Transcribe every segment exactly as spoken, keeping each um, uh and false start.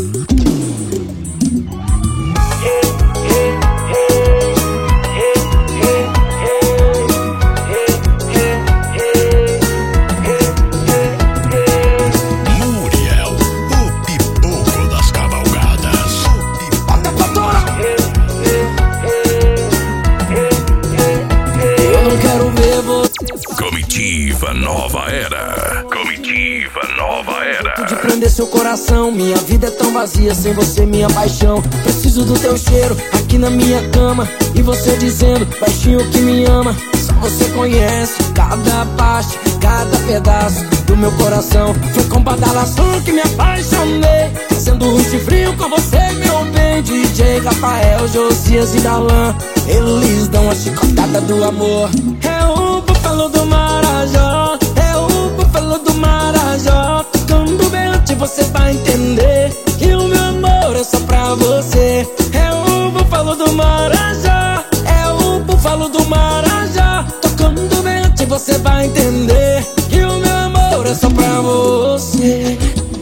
Comitiva Nova Era. Comitiva Nova Era. De prender seu coração, minha vida é tão vazia sem você, minha paixão. Preciso do teu cheiro aqui na minha cama e você dizendo baixinho que me ama. Só você conhece cada parte, cada pedaço do meu coração. Foi com badalação que me apaixonei, fazendo um chifrinho com você, meu bem. D J Rafael, Josias e Darlan, eles dão a chicotada do amor. É o búfalo do Marajó, é o búfalo do Marajó. Tocando bem antes você vai entender que o meu amor é só pra você. É o búfalo do Marajó, é o búfalo do Marajó. Tocando bem antes você vai entender que o meu amor é só pra você.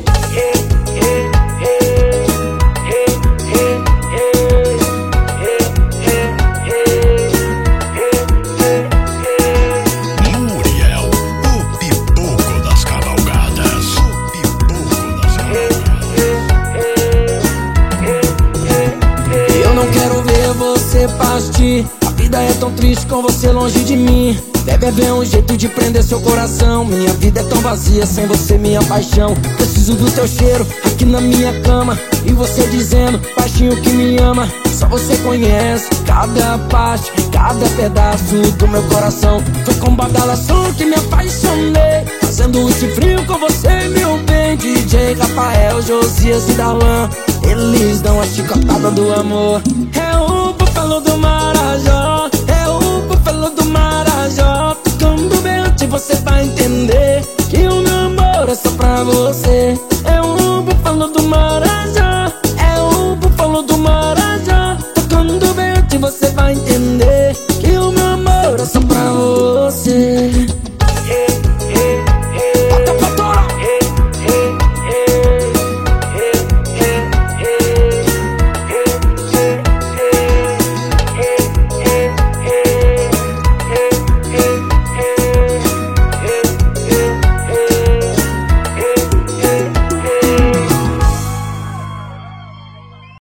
A vida é tão triste com você longe de mim. Deve haver um jeito de prender seu coração. Minha vida é tão vazia sem você, minha paixão. Preciso do teu cheiro aqui na minha cama e você dizendo baixinho que me ama. Só você conhece cada parte, cada pedaço do meu coração. Foi com badalação que me apaixonei, fazendo um chifrinho com você, meu bem. D J Rafael, Josias e Darlan, eles dão a chicotada do amor. É o búfalo do Marajó, é o búfalo do Marajó. Tocando bem antes você vai entender que o meu amor é só pra você.